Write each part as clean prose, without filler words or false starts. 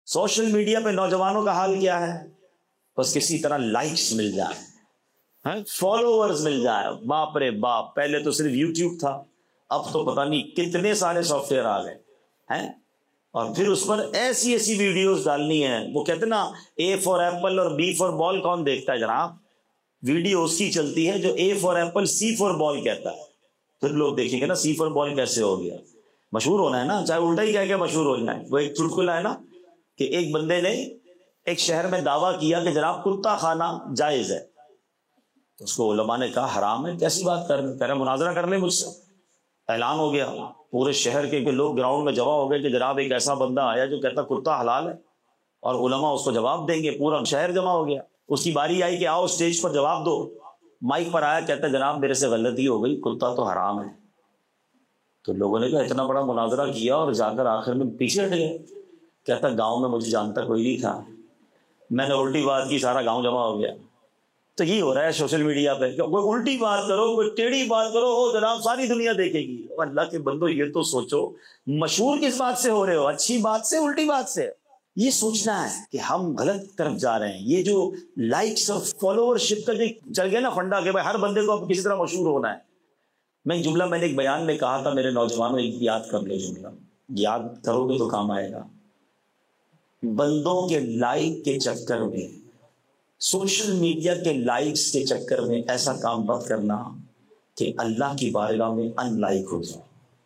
Social media پہ نوجوانوں کا حال کیا ہے؟ بس کسی طرح لائکس مل جائے، فالوورز مل جائے. باپ رے باپ، پہلے تو صرف یوٹیوب تھا، اب تو پتہ نہیں کتنے سارے سافٹ ویئر آ گئے ہیں. اور پھر اس پر ایسی ایسی ویڈیوز ڈالنی ہیں. وہ کہتے نا اے فار ایپل اور بی فار بال کون دیکھتا ہے جناب؟ ویڈیو اس کی چلتی ہے جو A for apple C for ball کہتا ہے. پھر لوگ دیکھیں گے نا سی فار بال کیسے ہو گیا. مشہور ہونا ہے نا، چاہے الٹا ہی کہہ کے مشہور ہو جائے. وہ ایک چٹکلا ہے نا کہ ایک بندے نے ایک شہر میں دعویٰ کیا کہ جناب کتا کھانا جائز ہے. تو اس کو علماء نے کہا حرام ہے. کیسی بات کر رہے ہیں؟ کہہ رہے مناظرہ کر لیں مجھ سے. اعلان ہو گیا، پورے شہر کے لوگ گراؤنڈ میں جمع ہو گئے کہ جناب ایک ایسا بندہ آیا جو کہتا کتا حلال ہے اور علماء اس کو جواب دیں گے. پورا شہر جمع ہو گیا. اس کی باری آئی کہ آؤ اسٹیج پر جواب دو. مائک پر آیا، کہتا جناب میرے سے غلطی ہو گئی، کتا تو حرام ہے. تو لوگوں نے کہا اتنا بڑا مناظرہ کیا اور جا کر آخر میں پیچھے ہٹ گئے. کہتا گاؤں میں مجھے جانتا کوئی نہیں تھا، میں نے الٹی بات کی، سارا گاؤں جمع ہو گیا. تو یہ ہو رہا ہے سوشل میڈیا پہ، کوئی الٹی بات کرو، کوئی ٹیڑھی بات کرو، ہو جناب ساری دنیا دیکھے گی. اللہ کے بندو یہ تو سوچو مشہور کس بات سے ہو رہے ہو؟ اچھی بات سے، الٹی بات سے. یہ سوچنا ہے کہ ہم غلط طرف جا رہے ہیں. یہ جو لائکس اور فالوور شپ کا جو چل گیا نا فنڈا کہ بھائی ہر بندے کو اب کسی طرح مشہور ہونا ہے. میں ایک جملہ میں نے ایک بیان میں کہا تھا میرے نوجوانوں، ایک یاد کر لو جملہ، یاد کرو گے تو کام آئے گا. بندوں کے لائک کے چکر میں، سوشل میڈیا کے لائکس کے چکر میں ایسا کام مت کرنا کہ اللہ کی بارگاہ میں ان لائک ہو جائے.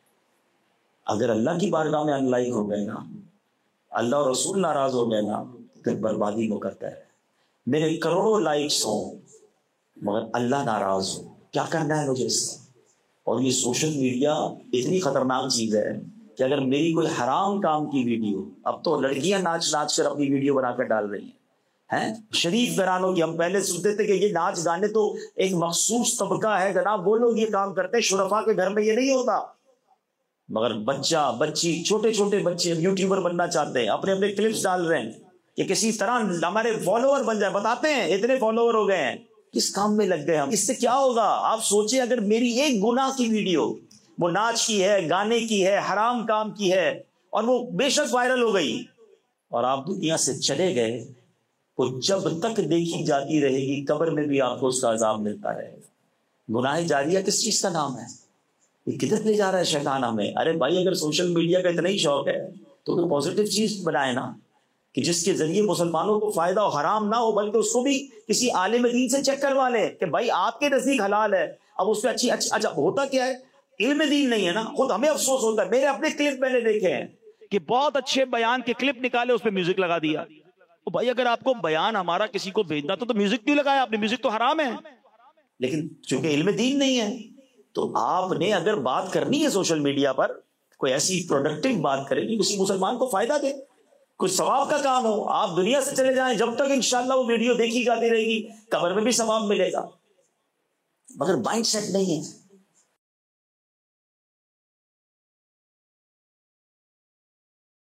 اگر اللہ کی بارگاہ میں ان لائک ہو گئے نا، اللہ اور رسول ناراض ہو گئے نا، پھر بربادی کو کرتا ہے. میرے کروڑوں لائکس ہوں مگر اللہ ناراض ہو، کیا کرنا ہے مجھے اس کا؟ اور یہ سوشل میڈیا اتنی خطرناک چیز ہے کہ اگر میری کوئی حرام کام کی ویڈیو، اب تو لڑکیاں ناچ ناچ کر اپنی ویڈیو بنا کر ڈال رہی ہیں شریف گھرانوں کی. ہم پہلے سنتے تھے کہ یہ ناچ گانے تو ایک مخصوص طبقہ ہے جناب، وہ لوگ یہ کام کرتے ہیں، شرفا کے گھر میں یہ نہیں ہوتا. مگر بچہ بچی، چھوٹے چھوٹے بچے یوٹیوبر بننا چاہتے ہیں، اپنے اپنے کلپس ڈال رہے ہیں کہ کسی طرح ہمارے فالوور بن جائے. بتاتے ہیں اتنے فالوور ہو گئے ہیں، کس کام میں لگ گئے ہم؟ اس سے کیا ہوگا؟ آپ سوچیں اگر میری ایک گناہ کی ویڈیو، وہ ناچ کی ہے، گانے کی ہے، حرام کام کی ہے، اور وہ بے شک وائرل ہو گئی اور آپ دنیا سے چلے گئے، وہ جب تک دیکھی جاتی رہے گی قبر میں بھی آپ کو اس کا عذاب ملتا رہے گا. گناہ جاریہ کس چیز کا نام ہے؟ یہ کدھر لے جا رہا ہے شیطان ہمیں؟ ارے بھائی اگر سوشل میڈیا کا اتنا ہی شوق ہے تو کوئی پازیٹیو چیز بنائے نا، کہ جس کے ذریعے مسلمانوں کو فائدہ ہو، حرام نہ ہو، بلکہ اس کو بھی کسی عالم دین سے چیک کروا لیں کہ بھائی آپ کے نزدیک حلال ہے. اب اس پہ اچھا ہوتا کیا ہے؟ علم دین نہیں ہے نا. خود ہمیں افسوس ہوتا ہے، میرے اپنے کلپ میں نے دیکھے ہیں کہ بہت اچھے بیان کے کلپ نکالے، اس پہ میوزک لگا دیا. بھائی اگر آپ کو بیان ہمارا کسی کو بھیجنا تو میوزک کیوں لگایا آپ نے؟ میوزک تو حرام ہے. لیکن چونکہ علم دین نہیں ہے تو آپ نے اگر بات کرنی ہے سوشل میڈیا پر، کوئی ایسی پروڈکٹیو بات کرے کہ کسی مسلمان کو فائدہ دے، کچھ ثواب کا کام ہو. آپ دنیا سے چلے جائیں، جب تک انشاءاللہ وہ ویڈیو دیکھی جاتی رہے گی قبر میں بھی ثواب ملے گا. مگر مائنڈ سیٹ نہیں ہے.